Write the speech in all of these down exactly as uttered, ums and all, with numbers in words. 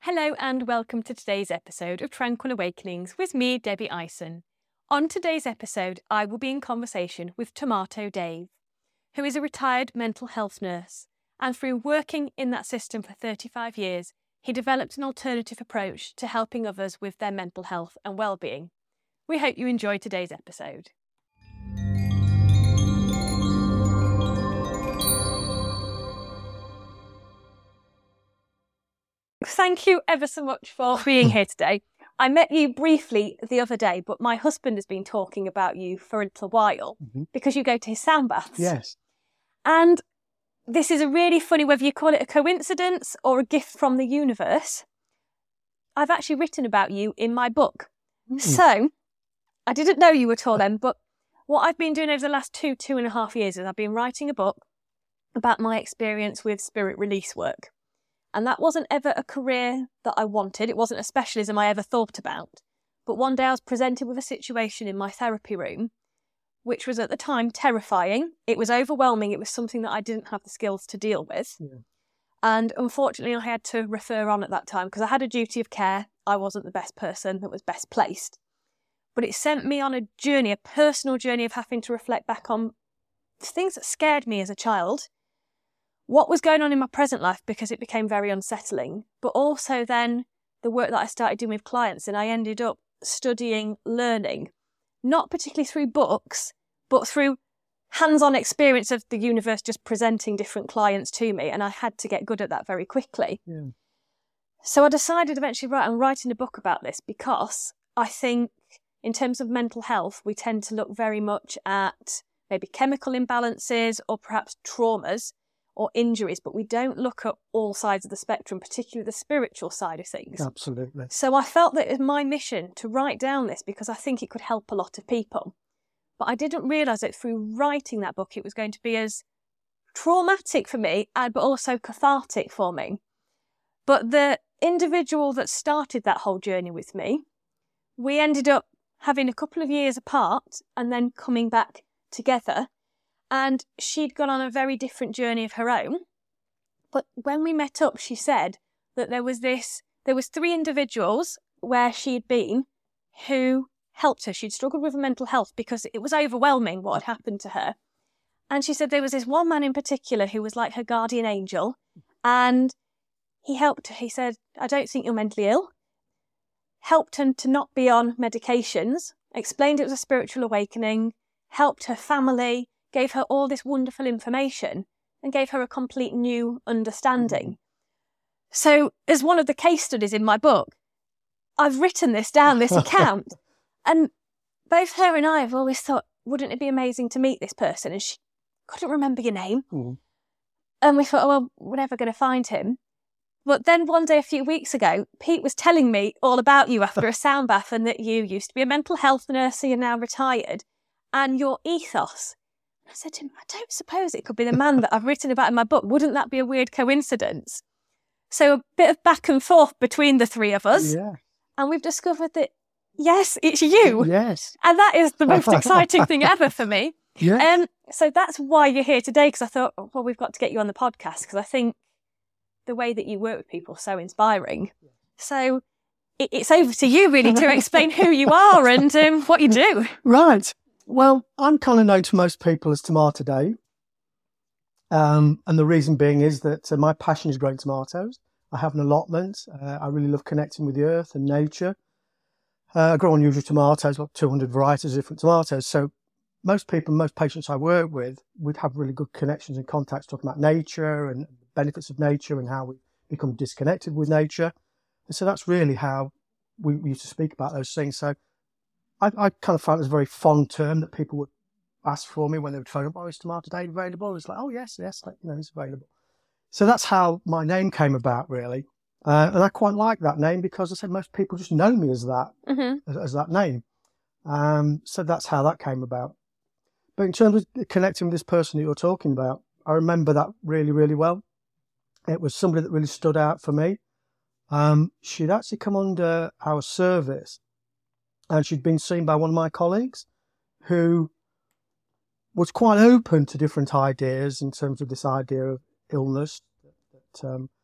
Hello and welcome to today's episode of Tranquil Awakenings with me, Debbie Ison. On today's episode, I will be in conversation with Tomato Dave, who is a retired mental health nurse, and through working in that system for thirty-five years, he developed an alternative approach to helping others with their mental health and well-being. We hope you enjoy today's episode. Thank you ever so much for being here today. I met you briefly the other day, but my husband has been talking about you for a little while mm-hmm. because you go to his sound baths. Yes. And this is a really funny, whether you call it a coincidence or a gift from the universe. I've actually written about you in my book. Mm. So I didn't know you at all then, but what I've been doing over the last two, two and a half years is I've been writing a book about my experience with spirit release work. And that wasn't ever a career that I wanted. It wasn't a specialism I ever thought about. But one day I was presented with a situation in my therapy room, which was at the time terrifying. It was overwhelming. It was something that I didn't have the skills to deal with. Yeah. And unfortunately, I had to refer on at that time because I had a duty of care. I wasn't the best person that was best placed. But it sent me on a journey, a personal journey of having to reflect back on things that scared me as a child, what was going on in my present life because it became very unsettling, but also then the work that I started doing with clients, and I ended up studying, learning, not particularly through books, but through hands-on experience of the universe just presenting different clients to me, and I had to get good at that very quickly. Yeah. So I decided eventually, right, I'm writing a book about this because I think in terms of mental health, we tend to look very much at maybe chemical imbalances or perhaps traumas or injuries, but we don't look at all sides of the spectrum, particularly the spiritual side of things. Absolutely. So I felt that it was my mission to write down this because I think it could help a lot of people. But I didn't realise that through writing that book, it was going to be as traumatic for me, and but also cathartic for me. But the individual that started that whole journey with me, we ended up having a couple of years apart and then coming back together. And she'd gone on a very different journey of her own. But when we met up, she said that there was this, there was three individuals where she'd been who helped her. She'd struggled with mental health because it was overwhelming what had happened to her. And she said there was this one man in particular who was like her guardian angel. And he helped her. He said, I don't think you're mentally ill. Helped her to not be on medications. Explained it was a spiritual awakening. Helped her family. Gave her all this wonderful information and gave her a complete new understanding. So as one of the case studies in my book, I've written this down, this account. And both her and I have always thought, wouldn't it be amazing to meet this person? And she couldn't remember your name. Mm. And we thought, oh, well, we're never going to find him. But then one day a few weeks ago, Pete was telling me all about you after a sound bath and that you used to be a mental health nurse, so you're now retired, and your ethos. I said to him, I don't suppose it could be the man that I've written about in my book. Wouldn't that be a weird coincidence? So a bit of back and forth between the three of us. Yeah. And we've discovered that, yes, it's you. Yes. And that is the most exciting thing ever for me. Yeah. Um, so that's why you're here today, because I thought, well, we've got to get you on the podcast, because I think the way that you work with people is so inspiring. So it, it's over to you, really, to explain who you are and um, what you do. Right. Well, I'm kind of known to most people as Tomato Dave. Um, and the reason being is that uh, my passion is growing tomatoes. I have an allotment. Uh, I really love connecting with the earth and nature. Uh, I grow unusual tomatoes, about two hundred varieties of different tomatoes. So most people, most patients I work with, would have really good connections and contacts talking about nature and benefits of nature and how we become disconnected with nature. And so that's really how we, we used to speak about those things. So I, I kind of found it was a very fond term that people would ask for me when they would phone up, oh, is Tomato Dave available? It's like, oh, yes, yes, like, you know, it's available. So that's how my name came about, really. Uh, and I quite like that name because I said most people just know me as that, mm-hmm. as, as that name. Um, so that's how that came about. But in terms of connecting with this person that you're talking about, I remember that really, really well. It was somebody that really stood out for me. Um, she'd actually come under our service, and she'd been seen by one of my colleagues who was quite open to different ideas in terms of this idea of illness that, um,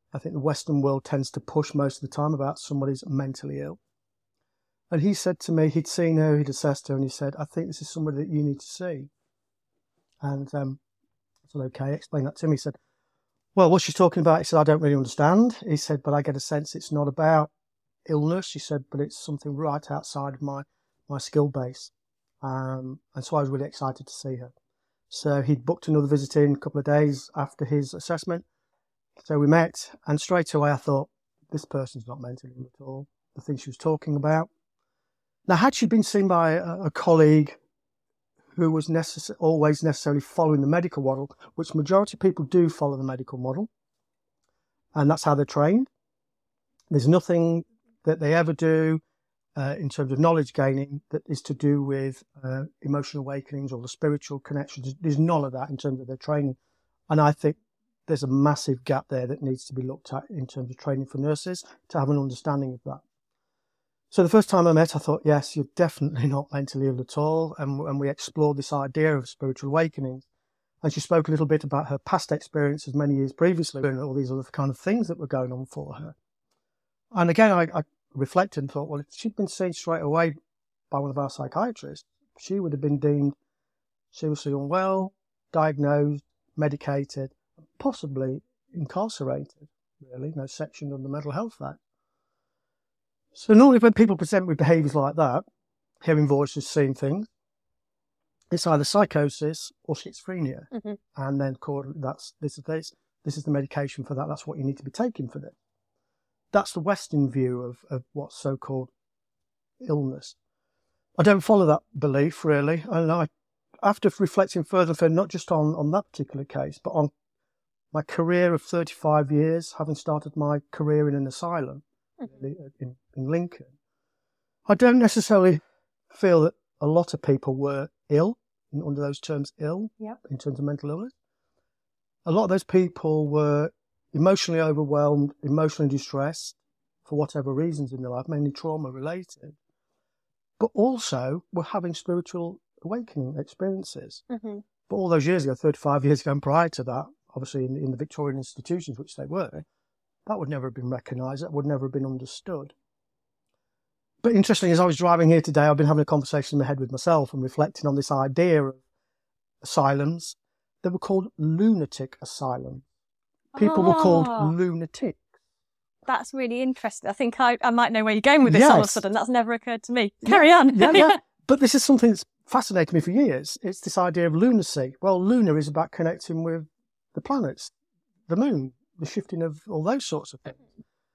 I think the Western world tends to push most of the time about somebody's mentally ill. And he said to me, he'd seen her, he'd assessed her, and he said, I think this is somebody that you need to see. And um, I said, okay, explain that to me. He said, well, what's she talking about? He said, I don't really understand. He said, but I get a sense it's not about illness. He said, but it's something right outside of my, my skill base. Um, and so I was really excited to see her. So he'd booked another visit in a couple of days after his assessment. So we met, and straight away I thought, this person's not mentally ill at all. The thing she was talking about. Now, had she been seen by a, a colleague who was necess- always necessarily following the medical model, which majority of people do follow the medical model, and that's how they're trained. There's nothing that they ever do uh, in terms of knowledge gaining that is to do with uh, emotional awakenings or the spiritual connections. There's none of that in terms of their training. And I think there's a massive gap there that needs to be looked at in terms of training for nurses to have an understanding of that. So the first time I met, I thought, yes, you're definitely not mentally ill at all. And, and we explored this idea of spiritual awakenings. And she spoke a little bit about her past experiences many years previously and all these other kind of things that were going on for her. And again, I, I reflected and thought, well, if she'd been seen straight away by one of our psychiatrists, she would have been deemed seriously unwell, diagnosed, medicated, possibly incarcerated, really, no section of the Mental Health Act. So normally when people present with behaviours like that, hearing voices, seeing things, it's either psychosis or schizophrenia. Mm-hmm. And then that's this is this, this is the medication for that. That's what you need to be taking for this. That's the Western view of, of what's so-called illness. I don't follow that belief, really. And I, after reflecting further and further, not just on, on that particular case, but on my career of thirty-five years, having started my career in an asylum mm-hmm. in, in Lincoln, I don't necessarily feel that a lot of people were ill, under those terms ill, yep. in terms of mental illness. A lot of those people were emotionally overwhelmed, emotionally distressed for whatever reasons in their life, mainly trauma related, but also were having spiritual awakening experiences. Mm-hmm. But all those years ago, thirty-five years ago and prior to that, obviously in, in the Victorian institutions, which they were, that would never have been recognised, that would never have been understood. But interestingly, as I was driving here today, I've been having a conversation in my head with myself and reflecting on this idea of asylums. They were called lunatic asylums. People oh, were called lunatics. That's really interesting. I think I, I might know where you're going with this yes. all of a sudden. That's never occurred to me. Carry yeah, on. yeah, yeah. But this is something that's fascinated me for years. It's this idea of lunacy. Well, lunar is about connecting with the planets, the moon, the shifting of all those sorts of things.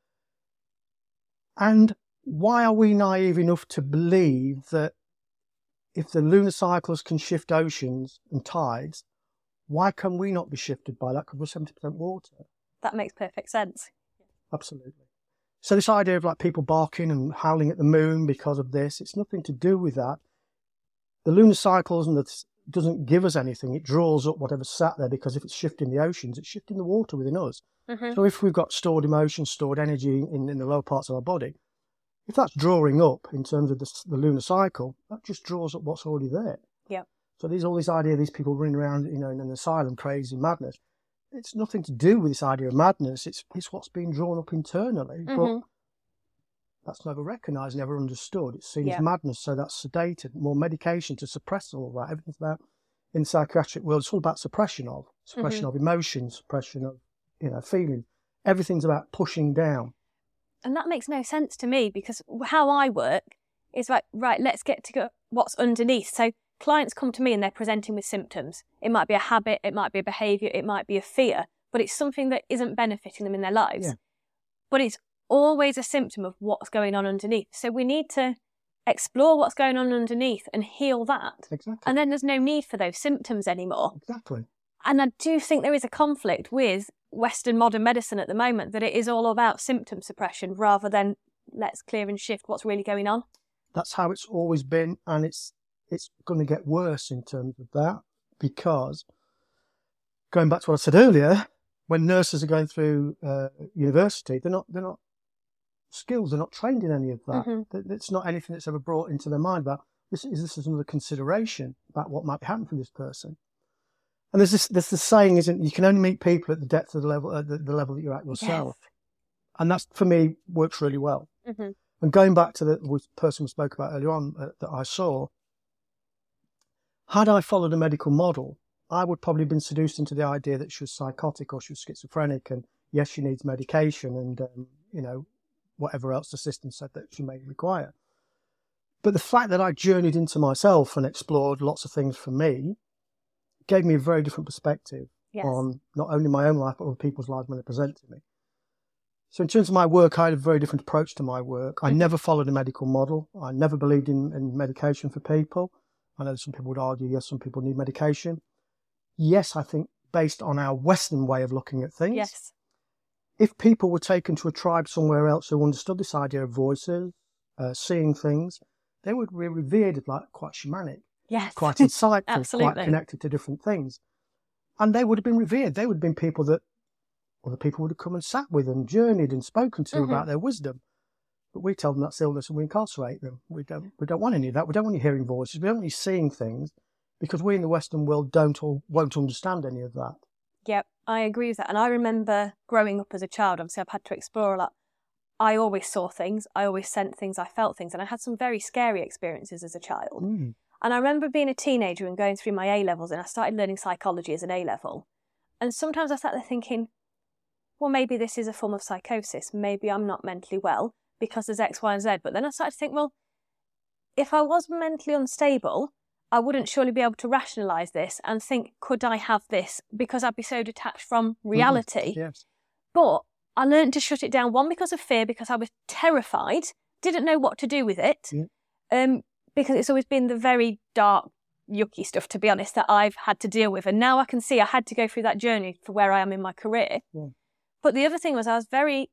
And why are we naive enough to believe that if the lunar cycles can shift oceans and tides, why can we not be shifted by that? Because we're seventy percent water. That makes perfect sense. Absolutely. So this idea of like people barking and howling at the moon because of this, it's nothing to do with that. The lunar cycles and the doesn't give us anything. It draws up whatever's sat there, because if it's shifting the oceans, it's shifting the water within us. Mm-hmm. So if we've got stored emotions, stored energy in, in the lower parts of our body, if that's drawing up in terms of the, the lunar cycle, that just draws up what's already there. Yeah. So there's all this idea of these people running around, you know, in an asylum, crazy madness. It's nothing to do with this idea of madness. It's it's what's being drawn up internally, mm-hmm. but that's never recognised, never understood. It's seen yeah. as madness, so that's sedated. More medication to suppress all that. Everything's about, in the psychiatric world, it's all about suppression of, suppression mm-hmm. of emotions, suppression of, you know, feeling. Everything's about pushing down. And that makes no sense to me, because how I work is like, right, let's get to what's underneath. So clients come to me and they're presenting with symptoms. It might be a habit, it might be a behaviour, it might be a fear, but it's something that isn't benefiting them in their lives. Yeah. But it's always a symptom of what's going on underneath. So we need to explore what's going on underneath and heal that. Exactly. And then there's no need for those symptoms anymore. Exactly. And I do think there is a conflict with Western modern medicine at the moment, that it is all about symptom suppression rather than let's clear and shift what's really going on. That's how it's always been, and it's it's going to get worse in terms of that, because going back to what I said earlier, when nurses are going through uh, university, they're not they're not skilled, they're not trained in any of that. Mm-hmm. It's not anything that's ever brought into their mind about this is this is another consideration about what might happen for this person. And there's this, there's this saying, isn't, you can only meet people at the depth of the level, at the, the level that you're at yourself. Yes. And that's, for me, works really well. Mm-hmm. And going back to the person we spoke about earlier on uh, that I saw, had I followed a medical model, I would probably have been seduced into the idea that she was psychotic or she was schizophrenic, and yes, she needs medication and, um, you know, whatever else the system said that she may require. But the fact that I journeyed into myself and explored lots of things for me gave me a very different perspective Yes. on not only my own life, but other people's lives when they present to me. So in terms of my work, I had a very different approach to my work. I mm-hmm. never followed a medical model. I never believed in, in medication for people. I know some people would argue, yes, some people need medication. Yes, I think based on our Western way of looking at things. Yes. If people were taken to a tribe somewhere else who understood this idea of voices, uh, seeing things, they would be revered as like quite shamanic. Yes. Quite insightful, Absolutely. quite connected to different things. And they would have been revered. They would have been people that other people would have come and sat with and journeyed and spoken to mm-hmm. about their wisdom. But we tell them that's illness and we incarcerate them. We don't we don't want any of that. We don't want you hearing voices. We don't want you seeing things, because we in the Western world don't or won't understand any of that. Yep, I agree with that. And I remember growing up as a child, obviously I've had to explore a lot. I always saw things, I always sensed things, I felt things, and I had some very scary experiences as a child. Mm. And I remember being a teenager and going through my A-levels, and I started learning psychology as an A-level. And sometimes I sat there thinking, well, maybe this is a form of psychosis. Maybe I'm not mentally well because there's X, Y, and Z. But then I started to think, well, if I was mentally unstable, I wouldn't surely be able to rationalise this and think, could I have this? Because I'd be so detached from reality. Mm-hmm. Yes. But I learned to shut it down, one, because of fear, because I was terrified, didn't know what to do with it, yeah. um, because it's always been the very dark, yucky stuff, to be honest, that I've had to deal with. And now I can see I had to go through that journey for where I am in my career. Yeah. But the other thing was I was very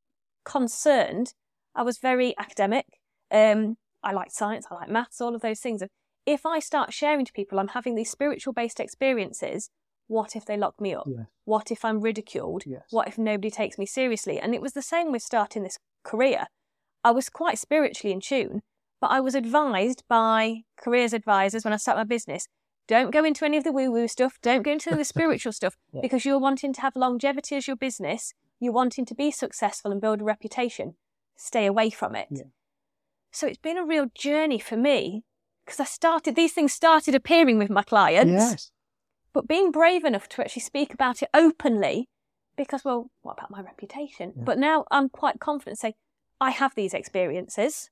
concerned. I was very academic. Um, I liked science, I liked maths, all of those things. If I start sharing to people I'm having these spiritual-based experiences, what if they lock me up? Yes. What if I'm ridiculed? Yes. What if nobody takes me seriously? And it was the same with starting this career. I was quite spiritually in tune, but I was advised by careers advisors when I started my business, don't go into any of the woo-woo stuff, don't go into the spiritual stuff, yeah. because you're wanting to have longevity as your business, you're wanting to be successful and build a reputation. Stay away from it. Yeah. So it's been a real journey for me, because I started, these things started appearing with my clients. Yes. But being brave enough to actually speak about it openly, because, well, what about my reputation? Yeah. But now I'm quite confident to say, I have these experiences,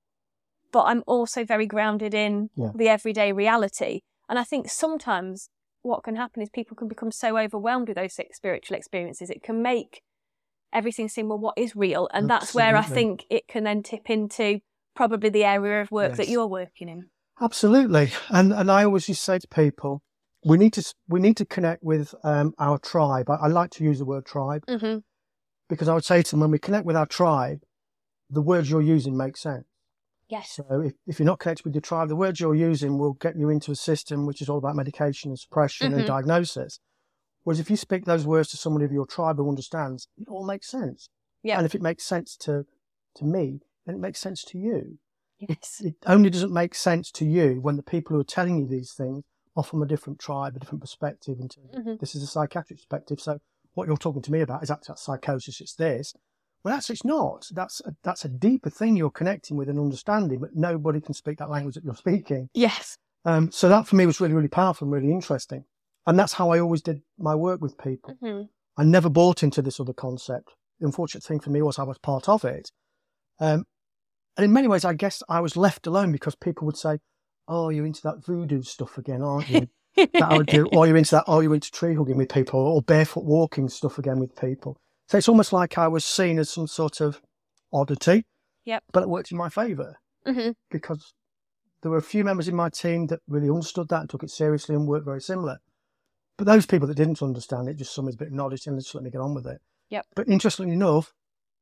but I'm also very grounded in yeah. the everyday reality. And I think sometimes what can happen is people can become so overwhelmed with those spiritual experiences, it can make everything seem, well, what is real? And Absolutely. That's where I think it can then tip into probably the area of work yes. that you're working in. Absolutely. And and I always used to say to people, we need to we need to connect with um, our tribe. I, I like to use the word tribe mm-hmm. because I would say to them, when we connect with our tribe, the words you're using make sense. Yes. So if, if you're not connected with your tribe, the words you're using will get you into a system which is all about medication and suppression mm-hmm. and diagnosis. Whereas if you speak those words to someone of your tribe who understands, it all makes sense. Yeah. And if it makes sense to, to me, then it makes sense to you. Yes. It, it only doesn't make sense to you when the people who are telling you these things are from a different tribe, a different perspective. Into mm-hmm. this is a psychiatric perspective. So what you're talking to me about is actually psychosis. It's this. Well, that's it's not. That's a, that's a deeper thing you're connecting with and understanding, but nobody can speak that language that you're speaking. Yes. Um, so that for me was really, really powerful and really interesting. And that's how I always did my work with people. Mm-hmm. I never bought into this other concept. The unfortunate thing for me was I was part of it. Um, and in many ways, I guess I was left alone because people would say, oh, you're into that voodoo stuff again, aren't you? that I would do. Or you're into that, or you're into tree hugging with people, or barefoot walking stuff again with people. So it's almost like I was seen as some sort of oddity. Yep. But it worked in my favour mm-hmm. because there were a few members in my team that really understood that and took it seriously and worked very similar. But those people that didn't understand it, just someone's a bit of knowledge and just let me get on with it. Yep. But interestingly enough,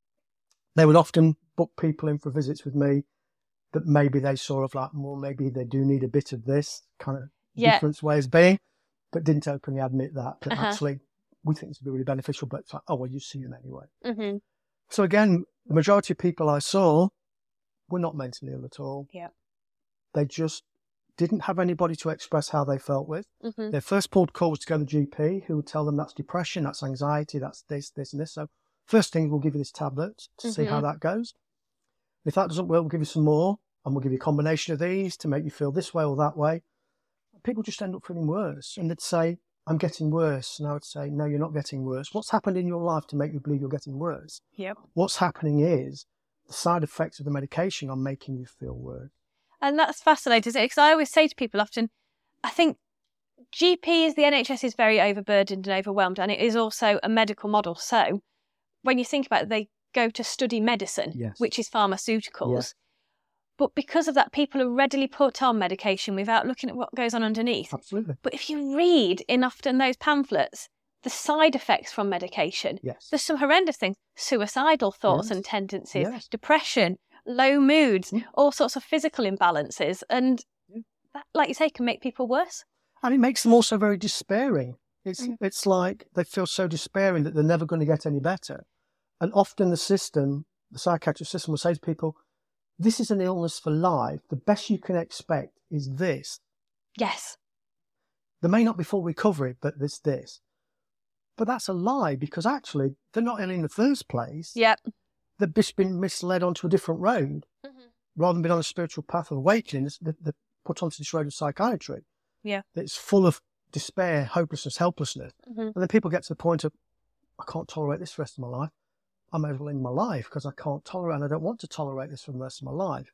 they would often book people in for visits with me that maybe they saw of like, well, maybe they do need a bit of this kind of yeah. different way of being, but didn't openly admit that. But uh-huh. actually, we think this would be really beneficial, but it's like, oh, well, you see them anyway. Mm-hmm. So again, the majority of people I saw were not mentally ill at all. Yeah. They just didn't have anybody to express how they felt with. Mm-hmm. Their first port of call was to go to the G P, who would tell them that's depression, that's anxiety, that's this, this, and this. So first thing, we'll give you this tablet to Mm-hmm. see how that goes. If that doesn't work, we'll give you some more, and we'll give you a combination of these to make you feel this way or that way. People just end up feeling worse, and they'd say, I'm getting worse. And I would say, no, you're not getting worse. What's happened in your life to make you believe you're getting worse? Yep. What's happening is the side effects of the medication are making you feel worse. And that's fascinating, isn't it? Because I always say to people often, I think G Ps, the N H S is very overburdened and overwhelmed, and it is also a medical model. So when you think about it, they go to study medicine, Yes. which is pharmaceuticals. Yes. But because of that, people are readily put on medication without looking at what goes on underneath. Absolutely. But if you read enough in those pamphlets, the side effects from medication, Yes. there's some horrendous things, suicidal thoughts Yes. and tendencies, Yes. depression, low moods, Mm. all sorts of physical imbalances. And Yeah. that, like you say, can make people worse. And it makes them also very despairing. It's Mm. it's like they feel so despairing that they're never going to get any better. And often the system, the psychiatric system will say to people, this is an illness for life. The best you can expect is this. Yes. There may not be full recovery, but there's this. But that's a lie, because actually they're not ill in the first place. Yep. They've just been misled onto a different road. Mm-hmm. Rather than being on a spiritual path of awakening, they're, they're put onto this road of psychiatry. Yeah. It's full of despair, hopelessness, helplessness. Mm-hmm. And then people get to the point of, I can't tolerate this for the rest of my life. I may as well end my life because I can't tolerate, and I don't want to tolerate this for the rest of my life.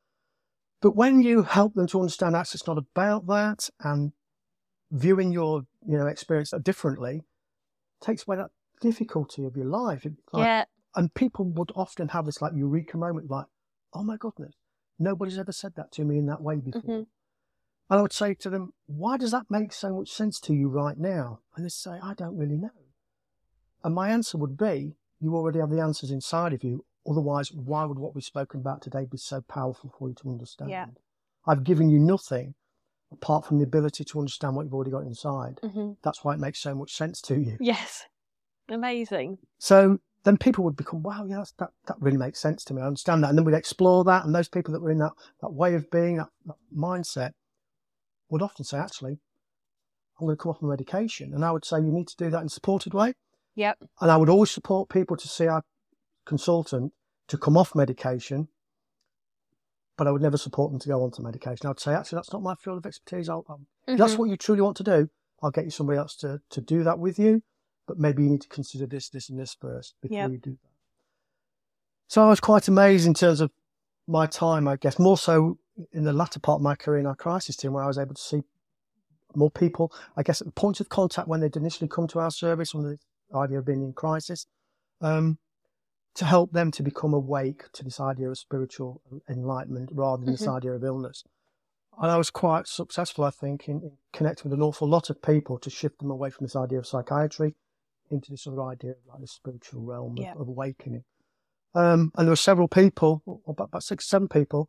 But when you help them to understand actually it's not about that, and viewing your you know experience differently takes away that difficulty of your life. It's like, Yeah. and people would often have this like eureka moment, like, oh my goodness, nobody's ever said that to me in that way before. Mm-hmm. And I would say to them, why does that make so much sense to you right now? And they'd say, I don't really know. And my answer would be, you already have the answers inside of you. Otherwise, why would what we've spoken about today be so powerful for you to understand? Yeah. I've given you nothing apart from the ability to understand what you've already got inside. Mm-hmm. That's why it makes so much sense to you. Yes. Amazing. So then people would become, wow, yeah, that's, that, that really makes sense to me. I understand that. And then we'd explore that. And those people that were in that, that way of being, that, that mindset, would often say, actually, I'm going to come off my medication. And I would say, you need to do that in a supported way. Yep. And I would always support people to see our consultant to come off medication, but I would never support them to go onto medication. I would say, actually, that's not my field of expertise. I'll, I'll, Mm-hmm. If that's what you truly want to do, I'll get you somebody else to, to do that with you. But maybe you need to consider this, this, and this first before Yep. you do that. So I was quite amazed in terms of my time, I guess, more so in the latter part of my career in our crisis team, where I was able to see more people, I guess, at the point of contact when they'd initially come to our service, on the idea of being in crisis, um, to help them to become awake to this idea of spiritual enlightenment rather than Mm-hmm. this idea of illness. And I was quite successful, I think, in, in connecting with an awful lot of people to shift them away from this idea of psychiatry into this other idea of like the spiritual realm Yeah. of, of awakening. Um, and there were several people, about, about six, seven people,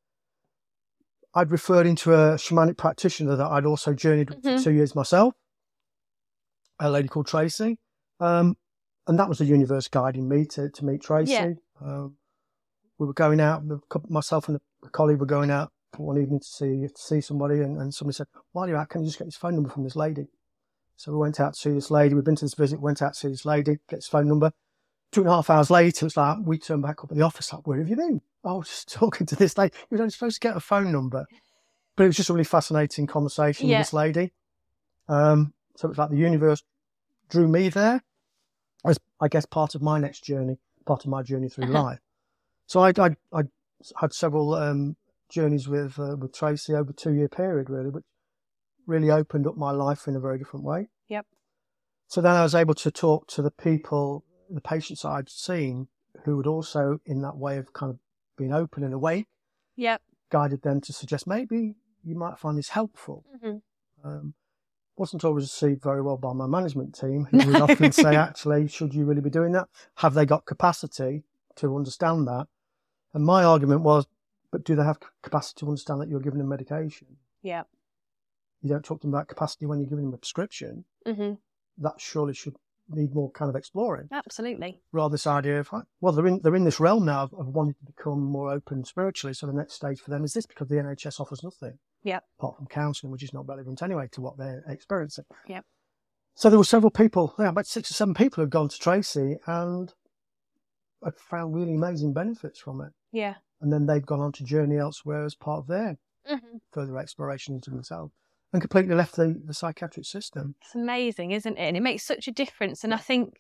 I'd referred into a shamanic practitioner that I'd also journeyed with Mm-hmm. for two years myself, a lady called Tracy. Um, and that was the universe guiding me to, to meet Tracy. Yeah. Um, we were going out, the cou- myself and a colleague were going out one evening to see to see somebody, and, and somebody said, while you're out, can you just get his phone number from this lady? So we went out to see this lady. We'd been to this visit, went out to see this lady, get his phone number. Two and a half hours later, it's like, we turned back up at the office, like, where have you been? I was just talking to this lady. You were only supposed to get a phone number. But it was just a really fascinating conversation Yeah. with this lady. Um, so it was like the universe drew me there as, I guess, part of my next journey, part of my journey through Uh-huh. life. So I I I had several um, journeys with uh, with Tracy over a two year period, really, which really opened up my life in a very different way. Yep. So then I was able to talk to the people, the patients I'd seen, who would also, in that way of kind of being open and awake, Yep. guided them to suggest maybe you might find this helpful. Mm-hmm. Um, wasn't always received very well by my management team, who would often say, actually, should you really be doing that? Have they got capacity to understand that? And my argument was, but do they have capacity to understand that you're giving them medication? Yep. You don't talk to them about capacity when you're giving them a prescription. Mm-hmm. That surely should need more kind of exploring. Absolutely. Rather this idea of, well, they're in, they're in this realm now of, of wanting to become more open spiritually. So the next stage for them is this, because the N H S offers nothing. Yeah. Apart from counselling, which is not relevant anyway to what they're experiencing. Yeah. So there were several people, yeah, about six or seven people who had gone to Tracy and had found really amazing benefits from it. Yeah. And then they'd gone on to journey elsewhere as part of their Mm-hmm. further exploration into themselves and completely left the, the psychiatric system. It's amazing, isn't it? And it makes such a difference. And I think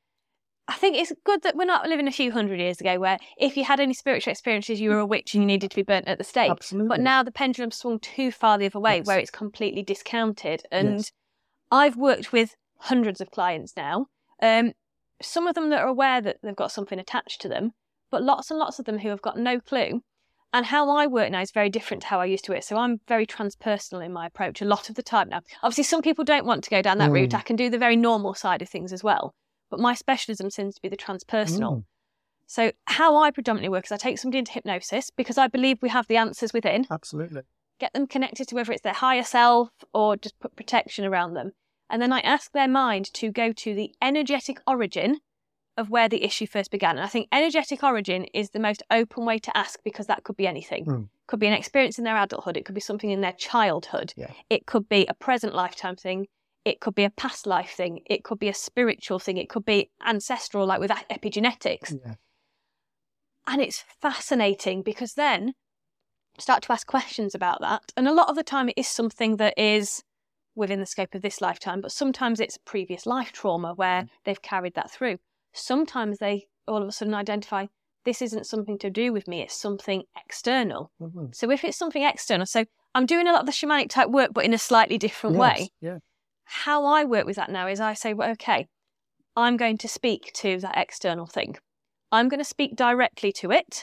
I think it's good that we're not living a few hundred years ago where if you had any spiritual experiences, you were a witch and you needed to be burnt at the stake. Absolutely. But now the pendulum swung too far the other way, Yes. where it's completely discounted. And Yes. I've worked with hundreds of clients now. Um, some of them that are aware that they've got something attached to them, but lots and lots of them who have got no clue. And how I work now is very different to how I used to work. So I'm very transpersonal in my approach a lot of the time now. Obviously, some people don't want to go down that Mm. route. I can do the very normal side of things as well. But my specialism seems to be the transpersonal. Mm. So how I predominantly work is I take somebody into hypnosis because I believe we have the answers within. Absolutely. Get them connected to whether it's their higher self or just put protection around them. And then I ask their mind to go to the energetic origin of where the issue first began. And I think energetic origin is the most open way to ask because that could be anything. Mm. Could be an experience in their adulthood. It could be something in their childhood. Yeah. It could be a present lifetime thing. It could be a past life thing. It could be a spiritual thing. It could be ancestral, like with epigenetics. Yeah. And it's fascinating because then start to ask questions about that. And a lot of the time it is something that is within the scope of this lifetime, but sometimes it's previous life trauma where Mm. they've carried that through. Sometimes they all of a sudden identify this isn't something to do with me, it's something external. Mm-hmm. So if it's something external, so I'm doing a lot of the shamanic type work, but in a slightly different Yes. way. Yeah. How I work with that now is I say, well, okay, I'm going to speak to that external thing. I'm going to speak directly to it.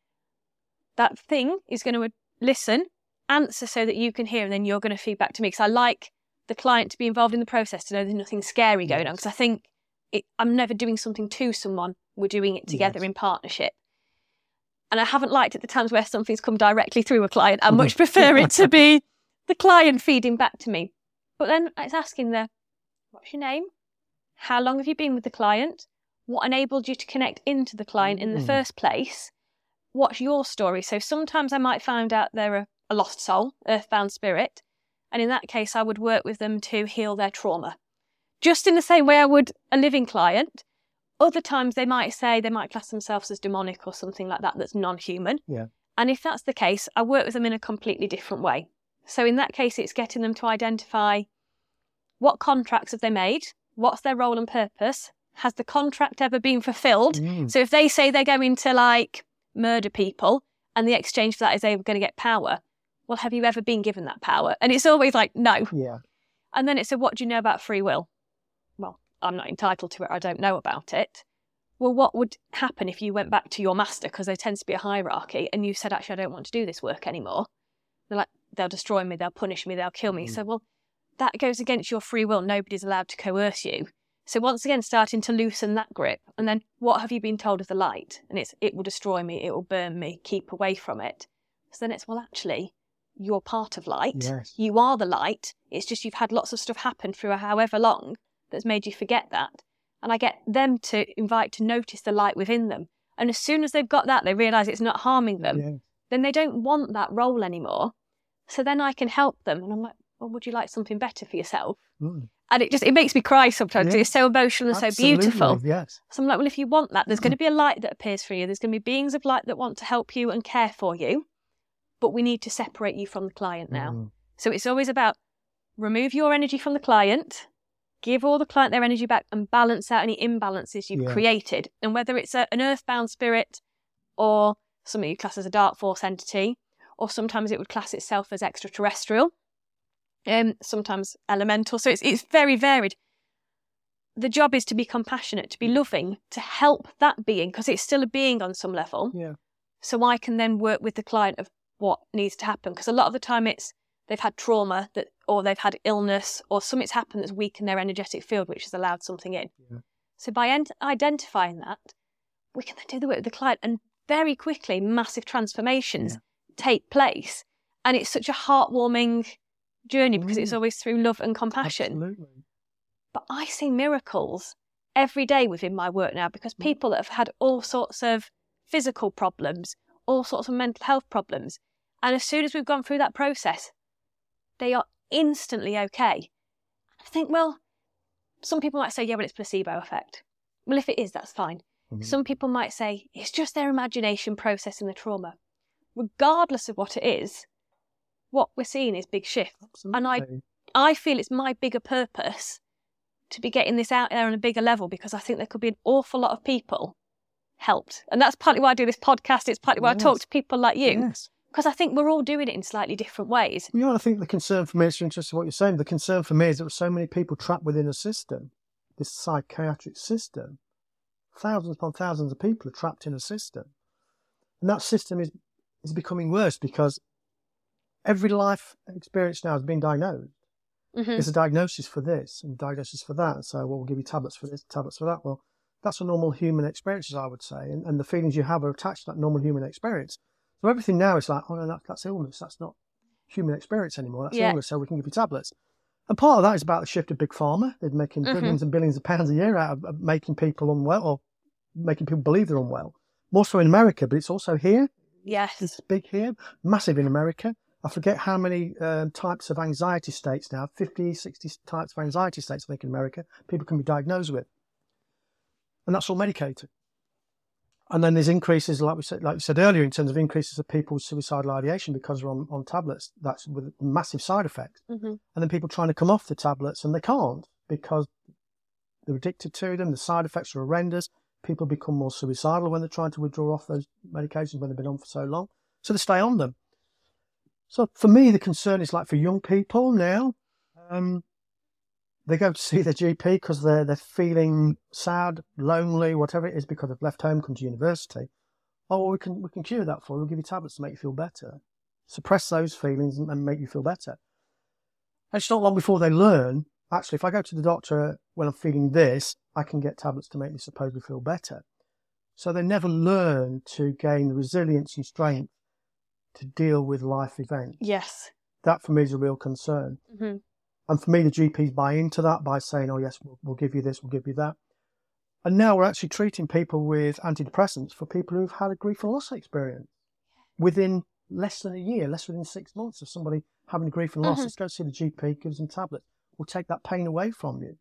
That thing is going to listen, answer so that you can hear, and then you're going to feed back to me. Because I like the client to be involved in the process, to know there's nothing scary going Yes. on. Because I think it, I'm never doing something to someone. We're doing it together Yes. in partnership. And I haven't liked it the times where something's come directly through a client. I much prefer it to be the client feeding back to me. But then it's asking the, what's your name? How long have you been with the client? What enabled you to connect into the client in the Mm. first place? What's your story? So sometimes I might find out they're a, a lost soul, earthbound spirit. And in that case, I would work with them to heal their trauma. Just in the same way I would a living client. Other times they might say, they might class themselves as demonic or something like that that's non-human. Yeah. And if that's the case, I work with them in a completely different way. So in that case, it's getting them to identify what contracts have they made, what's their role and purpose, has the contract ever been fulfilled? Mm. So if they say they're going to like murder people and the exchange for that is they're going to get power, well, have you ever been given that power? And it's always like, no. Yeah. And then it's a, what do you know about free will? Well, I'm not entitled to it. I don't know about it. Well, what would happen if you went back to your master, because there tends to be a hierarchy, and you said, actually, I don't want to do this work anymore? They're like, they'll destroy me, they'll punish me, they'll kill me. Mm. So, well, that goes against your free will. Nobody's allowed to coerce you. So once again, starting to loosen that grip. And then what have you been told of the light? And it's, it will destroy me, it will burn me, keep away from it. So then it's, well, actually, you're part of light. Yes. You are the light. It's just you've had lots of stuff happen through however long that's made you forget that. And I get them to invite to notice the light within them. And as soon as they've got that, they realise it's not harming them. Yeah. Then they don't want that role anymore. So then I can help them. And I'm like, well, would you like something better for yourself? Mm. And it just, it makes me cry sometimes. Yeah. It's so emotional and Absolutely, so beautiful. Yes. So I'm like, well, if you want that, there's going to be a light that appears for you. There's going to be beings of light that want to help you and care for you. But we need to separate you from the client now. Mm. So it's always about remove your energy from the client, give all the client their energy back, and balance out any imbalances you've Yeah. created. And whether it's a, an earthbound spirit or something you class as a dark force entity, or sometimes it would class itself as extraterrestrial, um, sometimes elemental. So it's it's very varied. The job is to be compassionate, to be loving, to help that being, because it's still a being on some level. Yeah. So I can then work with the client of what needs to happen. Because a lot of the time it's they've had trauma, that, or they've had illness, or something's happened that's weakened their energetic field, which has allowed something in. Yeah. So by en- identifying that, we can then do the work with the client, and very quickly massive transformations Yeah. take place. And it's such a heartwarming journey because it's Mm. always through love and compassion. Absolutely. But I see miracles every day within my work now, because people that have had all sorts of physical problems, all sorts of mental health problems, and as soon as we've gone through that process, they are instantly okay. I think, well, some people might say, yeah, well, it's placebo effect. Well, if it is, that's fine. Mm-hmm. Some people might say it's just their imagination processing the trauma. Regardless of what it is, what we're seeing is big shift. Absolutely. And I, I feel it's my bigger purpose to be getting this out there on a bigger level, because I think there could be an awful lot of people helped. And that's partly why I do this podcast. It's partly why yes. I talk to people like you. Yes. Because I think we're all doing it in slightly different ways. You know, I think the concern for me, it's interesting what you're saying, the concern for me is that there are so many people trapped within a system, this psychiatric system. Thousands upon thousands of people are trapped in a system. And that system is, is becoming worse, because every life experience now has been diagnosed. Mm-hmm. There's a diagnosis for this and diagnosis for that. So, well, we'll give you tablets for this, tablets for that. Well, that's a normal human experience, I would say. And, and the feelings you have are attached to that normal human experience. So everything now is like, oh no, that, that's illness. That's not human experience anymore. That's yeah. illness, so we can give you tablets. And part of that is about the shift of Big Pharma. They're making mm-hmm. billions and billions of pounds a year out of, of making people unwell, or making people believe they're unwell. More so in America, but it's also here. Yes. It's big here, massive in America. I forget how many um, types of anxiety states now, fifty, sixty types of anxiety states, I think, in America, people can be diagnosed with. And that's all medicated. And then there's increases, like we said, like we said earlier, in terms of increases of people's suicidal ideation because they're on, on tablets. That's with massive side effects. Mm-hmm. And then people trying to come off the tablets and they can't because they're addicted to them. The side effects are horrendous. People become more suicidal when they're trying to withdraw off those medications when they've been on for so long. So they stay on them. So for me, the concern is like for young people now, um, they go to see their G P because they're, they're feeling sad, lonely, whatever it is, because they've left home, come to university. Oh, well, we can we can cure that for you. We'll give you tablets to make you feel better. Suppress those feelings and, and make you feel better. And it's not long before they learn, actually, if I go to the doctor when I'm feeling this, I can get tablets to make me supposedly feel better. So they never learn to gain the resilience and strength to deal with life events. Yes. That for me is a real concern. Mm-hmm. And for me, the G Ps buy into that by saying, oh, yes, we'll, we'll give you this, we'll give you that. And now we're actually treating people with antidepressants for people who've had a grief and loss experience within less than a year, less than six months of somebody having a grief and loss. Mm-hmm. Let's go see the G P, gives them tablets. We'll take that pain away from you.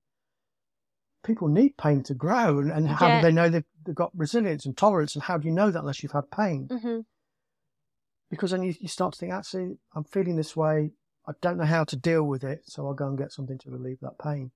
People need pain to grow. And, and how yeah. do they know they've, they've got resilience and tolerance? And how do you know that unless you've had pain? Mm-hmm. Because then you, you start to think, actually, I'm feeling this way. I don't know how to deal with it, so I'll go and get something to relieve that pain.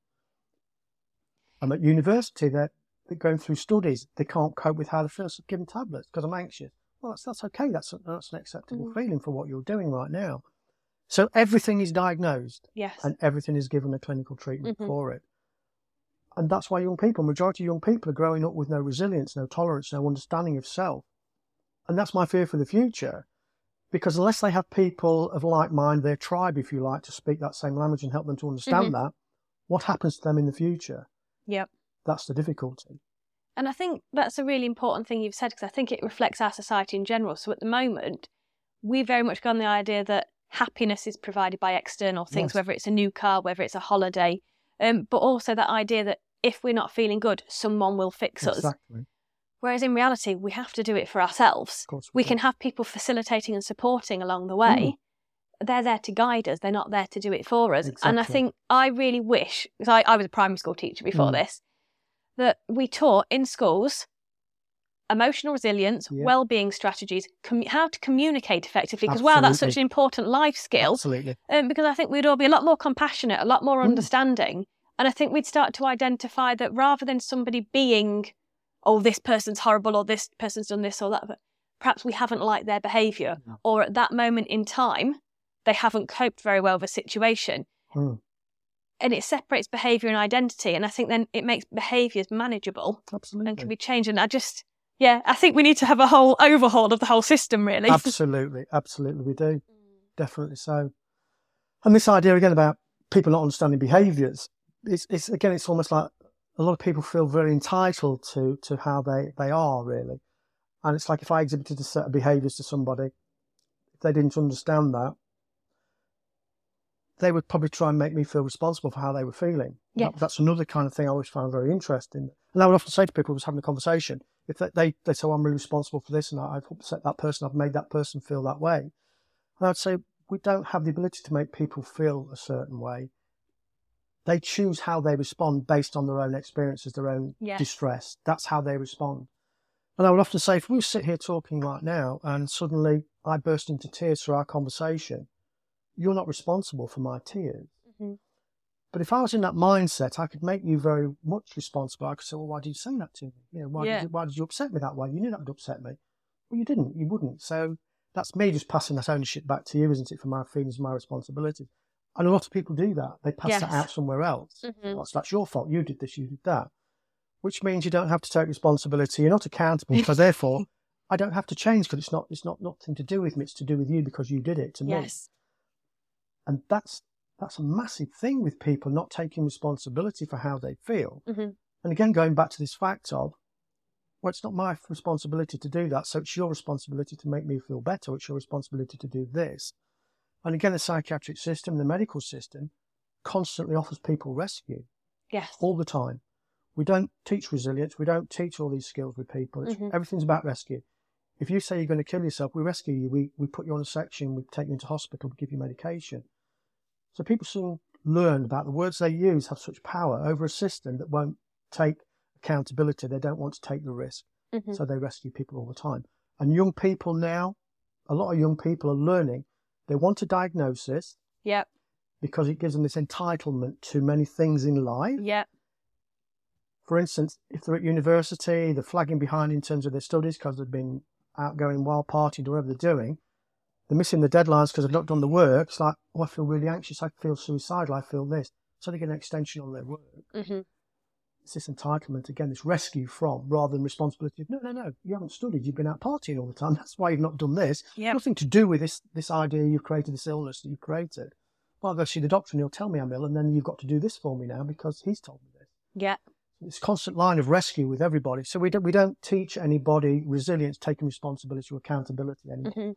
I'm at university, they're, they're going through studies. They can't cope with how they feel, so give them tablets because I'm anxious. Well, that's, that's okay. That's, a, that's an acceptable mm. feeling for what you're doing right now. So everything is diagnosed. Yes. And everything is given a clinical treatment mm-hmm. for it. And that's why young people, majority of young people are growing up with no resilience, no tolerance, no understanding of self. And that's my fear for the future. Because unless they have people of like mind, their tribe, if you like, to speak that same language and help them to understand mm-hmm. that, what happens to them in the future? Yep. That's the difficulty. And I think that's a really important thing you've said, because I think it reflects our society in general. So at the moment, we very much go on the idea that happiness is provided by external things, yes. whether it's a new car, whether it's a holiday, um, but also that idea that if we're not feeling good, someone will fix exactly. us. Whereas in reality, we have to do it for ourselves. We, we can have people facilitating and supporting along the way. Mm. They're there to guide us. They're not there to do it for us. Exactly. And I think I really wish, because I, I was a primary school teacher before mm. this, that we taught in schools emotional resilience, yeah. well-being strategies, com- how to communicate effectively, because wow, that's such an important life skill. Absolutely. Um, because I think we'd all be a lot more compassionate, a lot more mm. understanding. And I think we'd start to identify that rather than somebody being, oh, this person's horrible or this person's done this or that, but perhaps we haven't liked their behaviour no. or at that moment in time, they haven't coped very well with a situation. Mm. And it separates behaviour and identity. And I think then it makes behaviours manageable Absolutely. And can be changed. And I just, yeah, I think we need to have a whole overhaul of the whole system, really. Absolutely. Absolutely, we do. Definitely so. And this idea, again, about people not understanding behaviours, it's, it's again, it's almost like a lot of people feel very entitled to, to how they, they are, really. And it's like if I exhibited a set of behaviours to somebody, if they didn't understand that, they would probably try and make me feel responsible for how they were feeling. Yeah. That, that's another kind of thing I always found very interesting. And I would often say to people who was having a conversation, if they, they, they say, oh, I'm really responsible for this, and I, I've upset that person, I've made that person feel that way. And I'd say, we don't have the ability to make people feel a certain way. They choose how they respond based on their own experiences, their own Yes. distress. That's how they respond. And I would often say, if we sit here talking right now and suddenly I burst into tears through our conversation, you're not responsible for my tears. Mm-hmm. But if I was in that mindset, I could make you very much responsible. I could say, well, why did you say that to me? You know, why, Yeah. did you, why did you upset me that way? You knew that would upset me. Well, you didn't. You wouldn't. So that's me just passing that ownership back to you, isn't it, for my feelings and my responsibilities. And a lot of people do that. They pass Yes. that out somewhere else. Mm-hmm. Well, that's your fault. You did this, you did that. Which means you don't have to take responsibility. You're not accountable. So therefore, I don't have to change because it's not, it's not nothing to do with me. It's to do with you because you did it to me. Yes. And that's that's a massive thing with people not taking responsibility for how they feel. Mm-hmm. And again, going back to this fact of, well, it's not my responsibility to do that. So it's your responsibility to make me feel better. It's your responsibility to do this. And again, the psychiatric system, the medical system constantly offers people rescue. Yes. All the time. We don't teach resilience. We don't teach all these skills with people. It's, Mm-hmm. Everything's about rescue. If you say you're going to kill yourself, we rescue you. We, we put you on a section. We take you into hospital. We give you medication. So people soon learn about the words they use have such power over a system that won't take accountability. They don't want to take the risk. Mm-hmm. So they rescue people all the time. And young people now, a lot of young people are learning. They want a diagnosis. Yep. Because it gives them this entitlement to many things in life. Yep. For instance, if they're at university, they're flagging behind in terms of their studies because they've been out going wild partying or whatever they're doing. They're missing the deadlines because they've not done the work. It's like, oh, I feel really anxious. I feel suicidal. I feel this. So they get an extension on their work. Mm-hmm. It's this entitlement, again, this rescue from, rather than responsibility. No, no, no. You haven't studied. You've been out partying all the time. That's why you've not done this. Yep. Nothing to do with this, this idea you've created, this illness that you've created. Well, I'll go see the doctor and he'll tell me I'm ill, and then you've got to do this for me now because he's told me this. Yeah. This constant line of rescue with everybody. So we don't, we don't teach anybody resilience, taking responsibility or accountability anymore. Mm-hmm.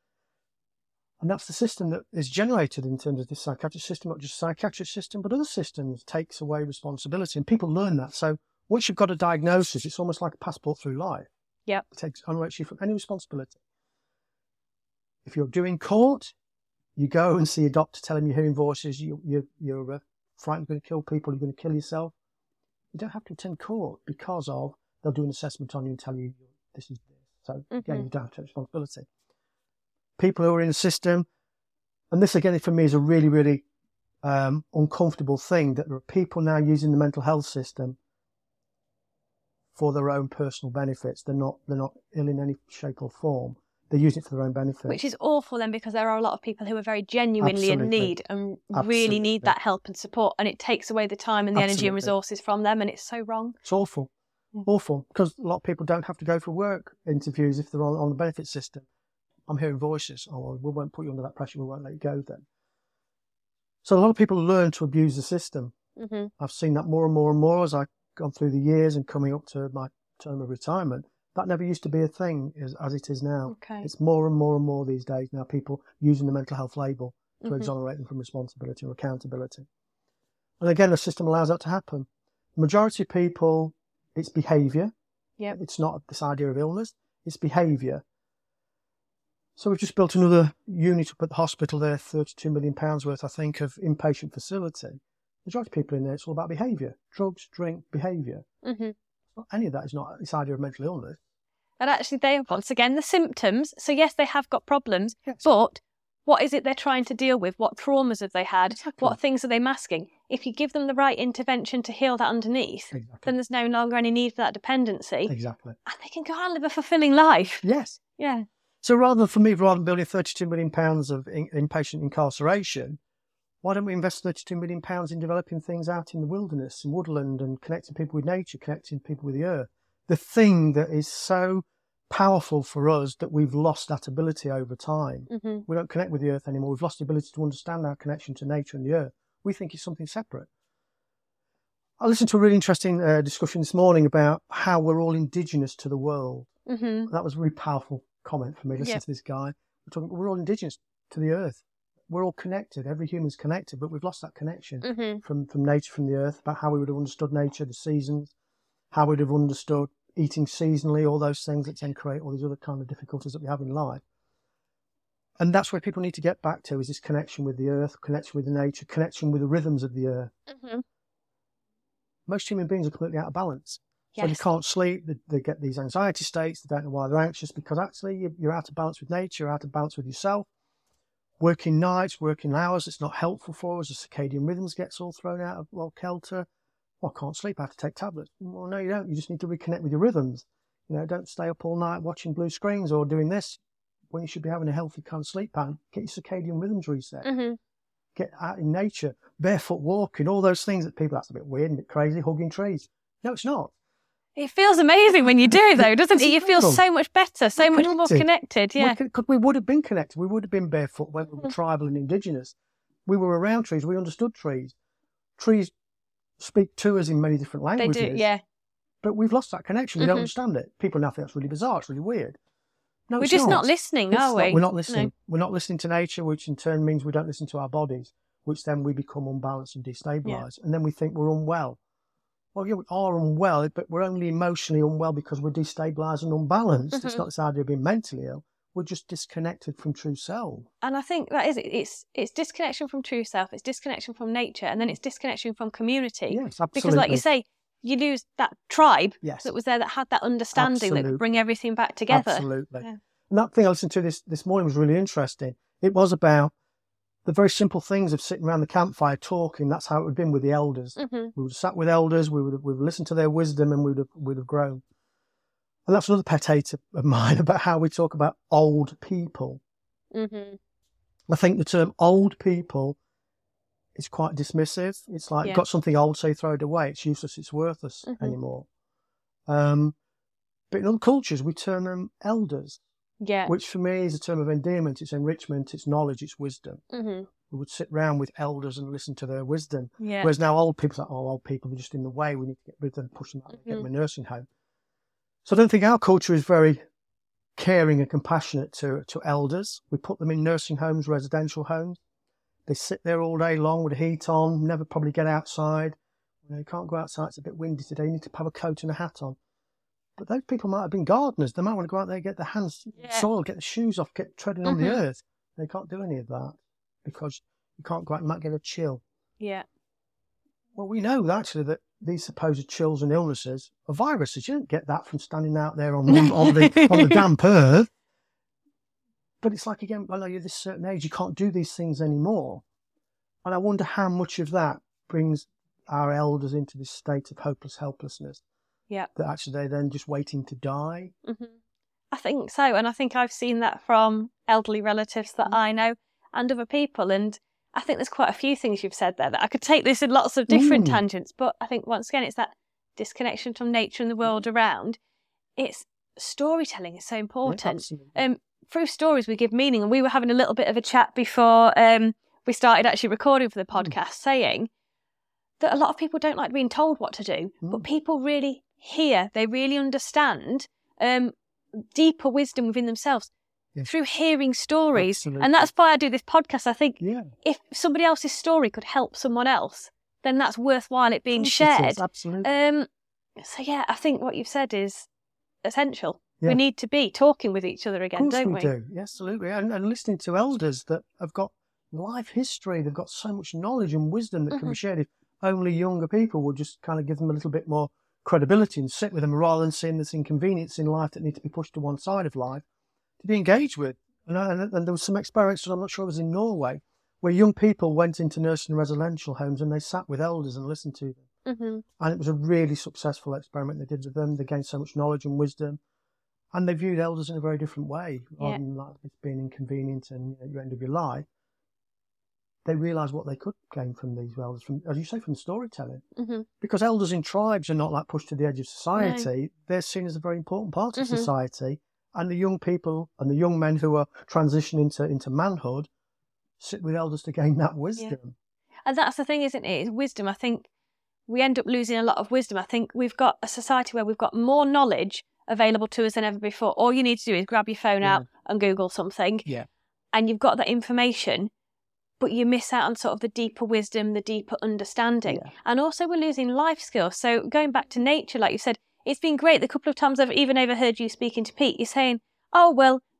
And that's the system that is generated in terms of this psychiatric system, not just psychiatric system, but other systems takes away responsibility. And people learn that. So once you've got a diagnosis, it's almost like a passport through life. Yeah. It takes unless you from any responsibility. If you're doing court, you go and see a doctor, tell him you're hearing voices, you, you, you're uh, frightened, you're going to kill people, you're going to kill yourself. You don't have to attend court because of they'll do an assessment on you and tell you this is this. So again, Mm-hmm. you don't have to take responsibility. People who are in the system, and this again for me is a really, really um, uncomfortable thing, that there are people now using the mental health system for their own personal benefits. They're not they're not ill in any shape or form. They're using it for their own benefit. Which is awful then, because there are a lot of people who are very genuinely in Absolutely. need and Absolutely. really need that help and support, and it takes away the time and the energy Absolutely. and resources from them, and it's so wrong. It's awful. Yeah. Awful. Because a lot of people don't have to go for work interviews if they're on, on the benefit system. I'm hearing voices. Oh, well, we won't put you under that pressure. We won't let you go then. So a lot of people learn to abuse the system. Mm-hmm. I've seen that more and more and more as I've gone through the years and coming up to my term of retirement. That never used to be a thing as, as it is now. Okay. It's more and more and more these days now, people using the mental health label to Mm-hmm. exonerate them from responsibility or accountability. And again, the system allows that to happen. The majority of people, it's behaviour. Yep. It's not this idea of illness, it's behaviour. So we've just built another unit up at the hospital there, thirty-two million pounds worth, I think, of inpatient facility. The majority of people in there, it's all about behaviour. Drugs, drink, behaviour. Mm-hmm. Not any of that is not this idea of mental illness. And actually, they have, once again, the symptoms. So yes, they have got problems, Yes. but what is it they're trying to deal with? What traumas have they had? Exactly. What things are they masking? If you give them the right intervention to heal that underneath, Exactly. then there's no longer any need for that dependency, Exactly. and they can go on and live a fulfilling life. Yes. Yeah. So rather than, for me, rather than building thirty-two million pounds of in, inpatient incarceration, why don't we invest thirty-two million pounds in developing things out in the wilderness and woodland and connecting people with nature, connecting people with the earth? The thing that is so powerful for us that we've lost that ability over time. Mm-hmm. We don't connect with the earth anymore. We've lost the ability to understand our connection to nature and the earth. We think it's something separate. I listened to a really interesting uh, discussion this morning about how we're all indigenous to the world. Mm-hmm. That was a really powerful comment for me. Listen Yep. to this guy. We're talking, we're all indigenous to the earth. We're all connected. Every human's connected, but we've lost that connection Mm-hmm. from, from nature, from the earth, about how we would have understood nature, the seasons, how we'd have understood eating seasonally, all those things that then create all these other kind of difficulties that we have in life. And that's where people need to get back to, is this connection with the earth, connection with the nature, connection with the rhythms of the earth. Mm-hmm. Most human beings are completely out of balance. Yes. So they can't sleep, they, they get these anxiety states, they don't know why they're anxious, because actually you're, you're out of balance with nature, you're out of balance with yourself. Working nights, working hours, it's not helpful for us. The circadian rhythms gets all thrown out of well kelter. Well, I can't sleep, I have to take tablets. Well, no, you don't. You just need to reconnect with your rhythms. You know, don't stay up all night watching blue screens or doing this when you should be having a healthy kind of sleep pattern. Get your circadian rhythms reset. Mm-hmm. Get out in nature, barefoot walking, all those things that people, that's a bit weird and a bit crazy, hugging trees. No, it's not. It feels amazing when you do, though, doesn't it? You feel so much better, so much more connected. Yeah, because we would have been connected. We would have been barefoot when we were tribal and indigenous. We were around trees. We understood trees. Trees speak to us in many different languages. They do, yeah. But we've lost that connection. We Mm-hmm. don't understand it. People now think that's really bizarre. It's really weird. No, we're it's just not, not listening, it's are we? Not, we're not listening. No. We're not listening to nature, which in turn means we don't listen to our bodies, which then we become unbalanced and destabilised. Yeah. And then we think we're unwell. Well, yeah, we are unwell, but we're only emotionally unwell because we're destabilised and unbalanced. Mm-hmm. It's not this idea of being mentally ill. We're just disconnected from true self. And I think that is it. It's, it's disconnection from true self, it's disconnection from nature, and then it's disconnection from community. Yes, absolutely. Because like you say, you lose that tribe yes. that was there, that had that understanding, absolutely. that could bring everything back together. Absolutely. Yeah. And that thing I listened to this, this morning was really interesting. It was about the very simple things of sitting around the campfire talking. That's how it would have been with the elders. Mm-hmm. We would have sat with elders, we would have, we would have listened to their wisdom, and we would have, we would have grown. And that's another pet hate of mine about how we talk about old people. Mm-hmm. I think the term old people is quite dismissive. It's like, yeah. got something old, so you throw it away. It's useless, it's worthless mm-hmm. anymore. Um, but in other cultures, we term them elders. Yeah. Which for me is a term of endearment. It's enrichment, it's knowledge, it's wisdom. Mm-hmm. We would sit round with elders and listen to their wisdom. Yeah. Whereas now old people are like, oh, old people are just in the way. We need to get rid of them, push them out, mm-hmm. get them a nursing home. So I don't think our culture is very caring and compassionate to, to elders. We put them in nursing homes, residential homes. They sit there all day long with the heat on, never probably get outside. You know, you can't go outside, it's a bit windy today. You need to have a coat and a hat on. But those people might have been gardeners. They might want to go out there, get their hands yeah. soil, get the shoes off, get treading mm-hmm. on the earth. They can't do any of that because you can't go out and might get a chill. Yeah. Well, we know actually that these supposed chills and illnesses are viruses. You don't get that from standing out there on, on, the, on the damp earth. But it's like, again, well, you're this certain age, you can't do these things anymore. And I wonder how much of that brings our elders into this state of hopeless helplessness. Yeah. That actually they're then just waiting to die. Mm-hmm. I think so. And I think I've seen that from elderly relatives that mm-hmm. I know and other people. And I think there's quite a few things you've said there that I could take this in lots of different mm. tangents. But I think once again, it's that disconnection from nature and the world around. It's storytelling is so important. Yeah, um, through stories, we give meaning. And we were having a little bit of a chat before um, we started actually recording for the podcast, mm. saying that a lot of people don't like being told what to do, mm. but people really hear, they really understand um, deeper wisdom within themselves yeah. through hearing stories. Absolutely. And that's why I do this podcast. I think yeah. if somebody else's story could help someone else, then that's worthwhile it being shared. It is, absolutely. Um, so yeah, I think what you've said is essential. Yeah. We need to be talking with each other again, of course don't we? we? do, yes, absolutely. And, and listening to elders that have got life history, they've got so much knowledge and wisdom that mm-hmm. can be shared. If only younger people would just kind of give them a little bit more credibility and sit with them rather than seeing this inconvenience in life that need to be pushed to one side of life to be engaged with. And, I, and, and there was some experiences, I'm not sure it was in Norway, where young people went into nursing and residential homes and they sat with elders and listened to them. Mm-hmm. And it was a really successful experiment they did with them. They gained so much knowledge and wisdom. And they viewed elders in a very different way, rather yeah. than like it's being inconvenient and you know, your end of your life. They realised what they could gain from these elders, from, as you say, from storytelling. Mm-hmm. Because elders in tribes are not like pushed to the edge of society. No. They're seen as a very important part of mm-hmm. society. And the young people and the young men who are transitioning into, into manhood sit with elders to gain that wisdom. Yeah. And that's the thing, isn't it? It's wisdom. I think we end up losing a lot of wisdom. I think we've got a society where we've got more knowledge available to us than ever before. All you need to do is grab your phone yeah. out and Google something. Yeah. And you've got that information. But you miss out on sort of the deeper wisdom, the deeper understanding. Yeah. And also we're losing life skills. So going back to nature, like you said, it's been great. The couple of times I've even overheard you speaking to Pete, you're saying, oh, well,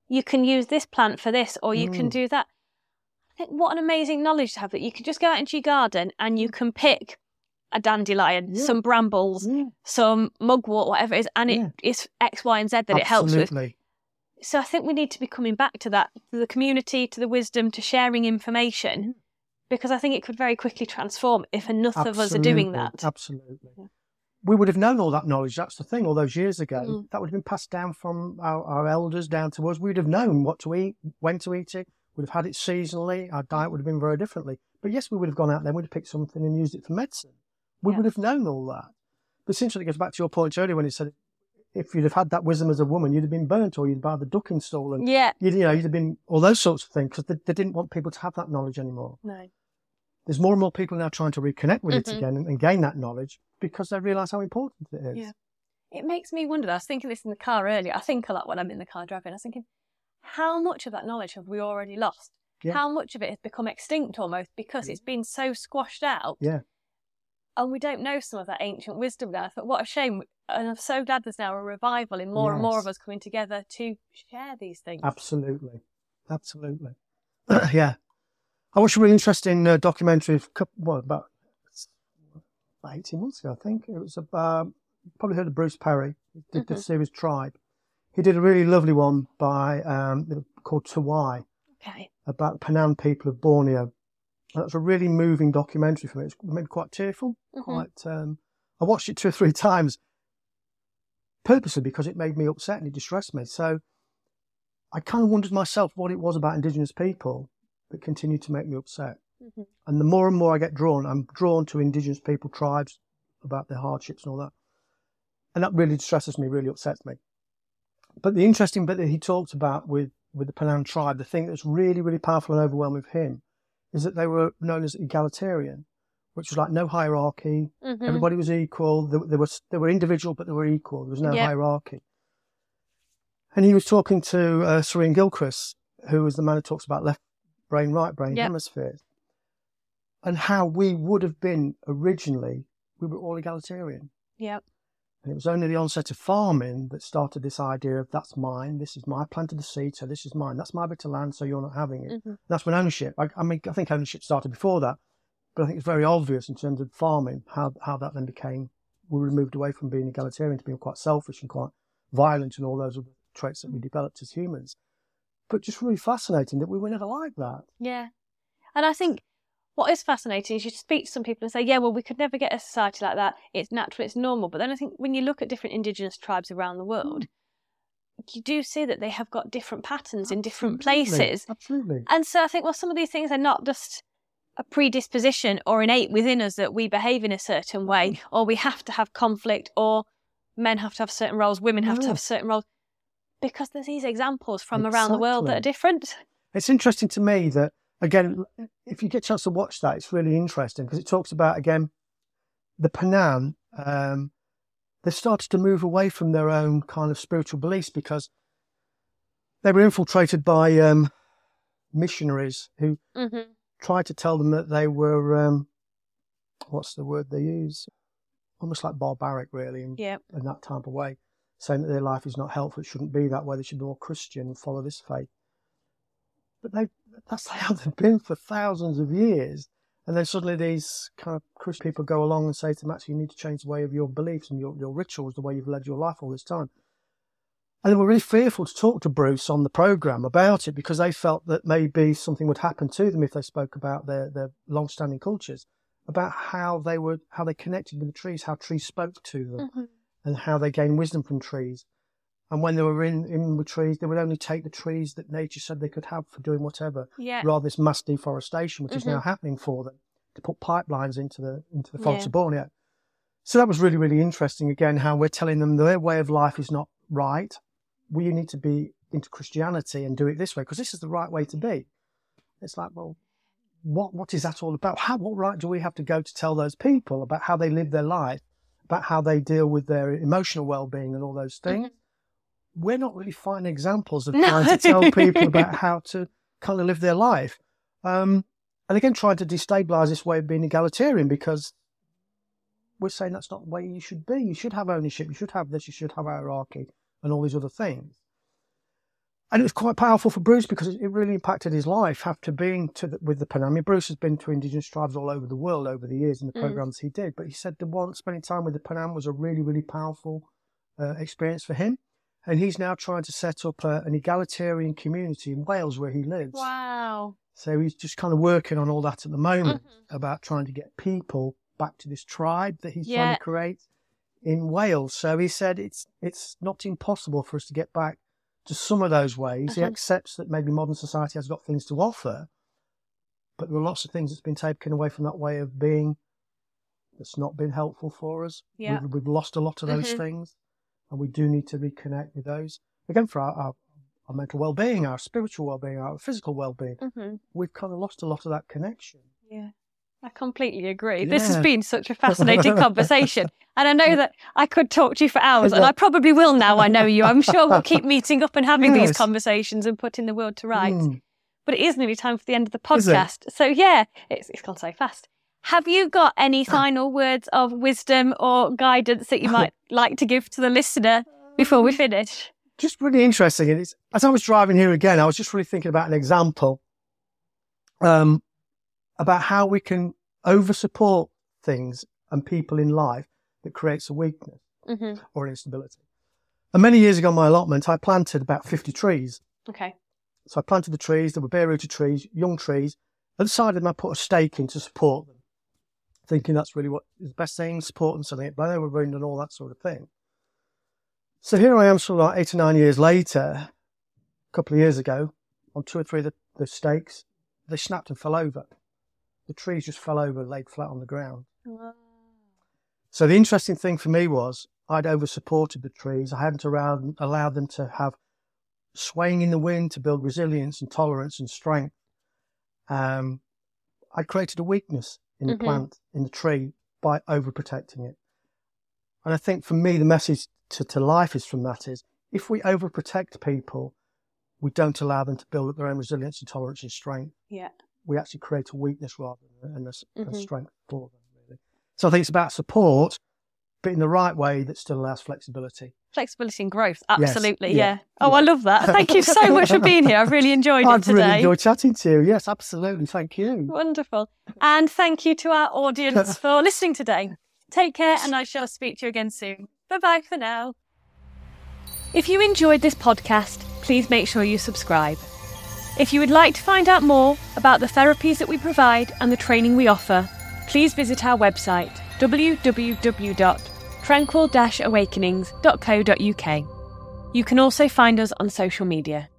you can use this plant for this, or you Mm. can do that. I think what an amazing knowledge to have, that you can just go out into your garden and you can pick a dandelion, Yeah. some brambles, Yeah. some mugwort, whatever it is, and Yeah. it is X, Y, and Z that it helps with. Absolutely. So I think we need to be coming back to that, to the community, to the wisdom, to sharing information, because I think it could very quickly transform if enough of us are doing that. Absolutely. Yeah. We would have known all that knowledge. That's the thing. All those years ago, Mm. that would have been passed down from our, our elders down to us. We would have known what to eat, when to eat it. We'd have had it seasonally. Our diet would have been very differently. But yes, we would have gone out there, we'd have picked something and used it for medicine. We Yeah. would have known all that. But essentially, it goes back to your point earlier when you said, if you'd have had that wisdom as a woman, you'd have been burnt, or you'd have had the ducking stool, and Yeah. you'd, you know, you'd have been all those sorts of things, because they, they didn't want people to have that knowledge anymore. No. There's more and more people now trying to reconnect with Mhm. it again and, and gain that knowledge, because they realise how important it is. Yeah. It makes me wonder, I was thinking this in the car earlier, I think a lot when I'm in the car driving, I was thinking, how much of that knowledge have we already lost? Yeah. How much of it has become extinct almost because Yeah. it's been so squashed out? Yeah. And we don't know some of that ancient wisdom now. I thought, what a shame. And I'm so glad there's now a revival in more and more Yes. of us coming together to share these things. Absolutely. Absolutely. Yeah. I watched a really interesting uh, documentary, a couple, well, about, about eighteen months ago, I think. It was about, you probably heard of Bruce Perry. He did the Mhm. series Tribe. He did a really lovely one by um, called Tawai, Okay. about the Penan people of Borneo. And that's a really moving documentary for me. It's maybe quite tearful. Mhm. Quite. Um, I watched it two or three times purposely because it made me upset and it distressed me. So I kind of wondered myself what it was about Indigenous people that continued to make me upset. Mhm. And the more and more I get drawn, I'm drawn to Indigenous people, tribes, about their hardships and all that. And that really distresses me, really upsets me. But the interesting bit that he talked about with, with the Penan tribe, the thing that's really, really powerful and overwhelming with him, is that they were known as egalitarian, which was like no hierarchy. Mhm. Everybody was equal. They, they, were, they were individual, but they were equal. There was no Yep. hierarchy. And he was talking to uh, Serene Gilchrist, who is the man who talks about left brain, right brain Yep. hemispheres, and how we would have been originally, we were all egalitarian. Yep. And it was only the onset of farming that started this idea of that's mine, this is my planted the seed, so this is mine, that's my bit of land, so you're not having it. Mhm. That's when ownership, I, I mean, I think ownership started before that, but I think it's very obvious in terms of farming, how, how that then became, we were moved away from being egalitarian to being quite selfish and quite violent and all those other traits that we developed as humans. But just really fascinating that we were never like that. Yeah. And I think what is fascinating is you speak to some people and say, yeah, well, we could never get a society like that. It's natural, it's normal. But then I think when you look at different Indigenous tribes around the world, you do see that they have got different patterns in different Absolutely. places. Absolutely. And so I think, well, some of these things are not just a predisposition or innate within us that we behave in a certain way, or we have to have conflict, or men have to have certain roles, women have to No. have certain roles, because there's these examples from around the world that are Exactly. different. It's interesting to me that, again, if you get a chance to watch that, it's really interesting because it talks about, again, the Penan, um, they've started to move away from their own kind of spiritual beliefs because they were infiltrated by um, missionaries who Mm-hmm. tried to tell them that they were, um, what's the word they use? Almost like barbaric, really, in, Yeah. in that type of way, saying that their life is not helpful, it shouldn't be that way, they should be more Christian and follow this faith. But they, that's how they've been for thousands of years. And then suddenly these kind of Christian people go along and say to them, actually, you need to change the way of your beliefs and your, your rituals, the way you've led your life all this time. And they were really fearful to talk to Bruce on the programme about it because they felt that maybe something would happen to them if they spoke about their, their long-standing cultures, about how they were, how they connected with the trees, how trees spoke to them, Mm-hmm. and how they gained wisdom from trees. And when they were in, in with trees, they would only take the trees that nature said they could have for doing whatever, Yeah. rather than this mass deforestation, which is Mhm. now happening for them, to put pipelines into the into the forests Yeah. of Borneo. So that was really, really interesting, again, how we're telling them their way of life is not right. We need to be into Christianity and do it this way, because this is the right way to be. It's like, well, what what is that all about? How, what right do we have to go to tell those people about how they live their life, about how they deal with their emotional well-being and all those things? Mhm. We're not really finding examples of No. trying to tell people about how to kind of live their life. Um, and again, trying to destabilise this way of being egalitarian, because we're saying that's not the way you should be. You should have ownership. You should have this. You should have hierarchy and all these other things. and it was quite powerful for Bruce because it really impacted his life after being to the, with the Penam. I mean, Bruce has been to Indigenous tribes all over the world over the years in the Mm. programs he did, but he said the one spending time with the Penam was a really, really powerful uh, experience for him. And he's now trying to set up a, an egalitarian community in Wales where he lives. Wow. So he's just kind of working on all that at the moment Mm-hmm. about trying to get people back to this tribe that he's Yeah. trying to create in Wales. So he said it's it's not impossible for us to get back to some of those ways. He Uh-huh. accepts that maybe modern society has got things to offer, but there are lots of things that's been taken away from that way of being that's not been helpful for us. Yeah. We've, we've lost a lot of those Mhm. things, and we do need to reconnect with those. Again, for our, our, our mental well-being, our spiritual well-being, our physical well-being, Mm-hmm. we've kind of lost a lot of that connection. Yeah, I completely agree. This has Yeah. been such a fascinating conversation. And I know that I could talk to you for hours, and Yeah. I probably will now I know you. I'm sure we'll keep meeting up and having these Yes. conversations and putting the world to rights. Mm. But it is nearly time for the end of the Is it? podcast. So, yeah, it's, it's gone so fast. Have you got any final words of wisdom or guidance that you might like to give to the listener before we finish? Just really interesting. And it's, as I was driving here again, I was just really thinking about an example um, about how we can over-support things and people in life that creates a weakness Mm-hmm. or an instability. And many years ago on my allotment, I planted about fifty trees. Okay. So I planted the trees, they were bare-rooted trees, young trees. At the side of them, I put a stake in to support them, thinking that's really what is the best thing, support them so they ain't blown over and all that sort of thing. So here I am, sort of like eight or nine years later, a couple of years ago, on two or three of the, the stakes, they snapped and fell over. The trees just fell over and laid flat on the ground. Wow. So the interesting thing for me was I'd over-supported the trees. I hadn't allowed, allowed them to have swaying in the wind to build resilience and tolerance and strength. Um, I created a weakness in the Mhm. plant, in the tree, by overprotecting it. And I think for me, the message to, to life is from that is, if we overprotect people, we don't allow them to build up their own resilience and tolerance and strength. Yeah. We actually create a weakness rather than a, a Mhm. strength for them, really. So I think it's about support, but in the right way that still allows flexibility. Flexibility and growth. Yes, Absolutely. yeah, Yeah. Oh, yeah. I love that. Thank you so much for being here. I've really enjoyed it I've today. really enjoyed chatting to you. Yes, absolutely. Thank you. Wonderful. And thank you to our audience for listening today. Take care, and I shall speak to you again soon. Bye-bye for now. If you enjoyed this podcast, please make sure you subscribe. If you would like to find out more about the therapies that we provide and the training we offer, please visit our website w w w dot tranquil dash awakenings dot co dot u k. You can also find us on social media.